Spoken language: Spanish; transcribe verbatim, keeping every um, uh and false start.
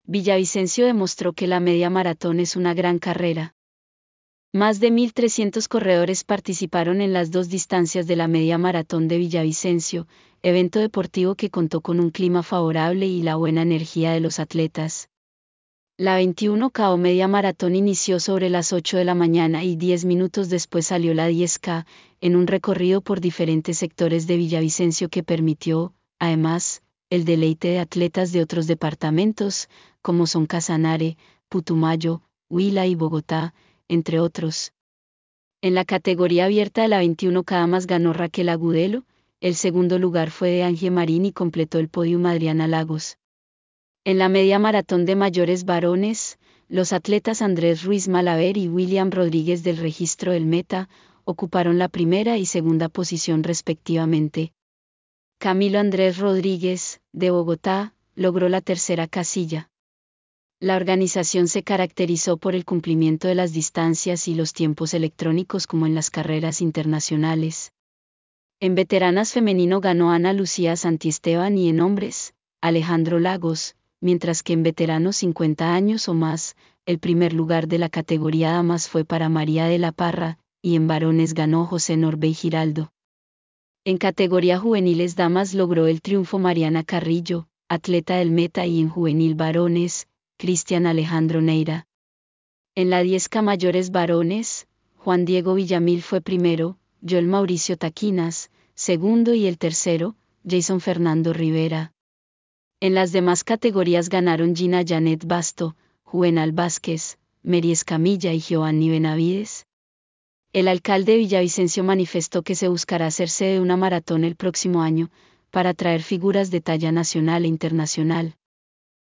Villavicencio demostró que la media maratón es una gran carrera. Más de mil trescientos corredores participaron en las dos distancias de la media maratón de Villavicencio, evento deportivo que contó con un clima favorable y la buena energía de los atletas. La veintiuno K media maratón inició sobre las ocho de la mañana y diez minutos después salió la diez K, en un recorrido por diferentes sectores de Villavicencio que permitió, además, el deleite de atletas de otros departamentos, como son Casanare, Putumayo, Huila y Bogotá, entre otros. En la categoría abierta de la veintiuno K más ganó Raquel Agudelo, el segundo lugar fue de Ángel Marín y completó el podium Adriana Lagos. En la media maratón de mayores varones, los atletas Andrés Ruiz Malaver y William Rodríguez del registro del Meta ocuparon la primera y segunda posición respectivamente. Camilo Andrés Rodríguez, de Bogotá, logró la tercera casilla. La organización se caracterizó por el cumplimiento de las distancias y los tiempos electrónicos como en las carreras internacionales. En veteranas femenino ganó Ana Lucía Santiesteban y en hombres, Alejandro Lagos, mientras que en veteranos cincuenta años o más, el primer lugar de la categoría damas fue para María de la Parra, y en varones ganó José Norbey Giraldo. En categoría juveniles damas logró el triunfo Mariana Carrillo, atleta del Meta, y en juvenil varones, Cristian Alejandro Neira. En la diez K mayores varones, Juan Diego Villamil fue primero, Joel Mauricio Taquinas, segundo y el tercero, Jason Fernando Rivera. En las demás categorías ganaron Gina Janet Basto, Juvenal Vázquez, Mary Escamilla y Giovanni Benavides. El alcalde de Villavicencio manifestó que se buscará hacer sede de una maratón el próximo año, para atraer figuras de talla nacional e internacional.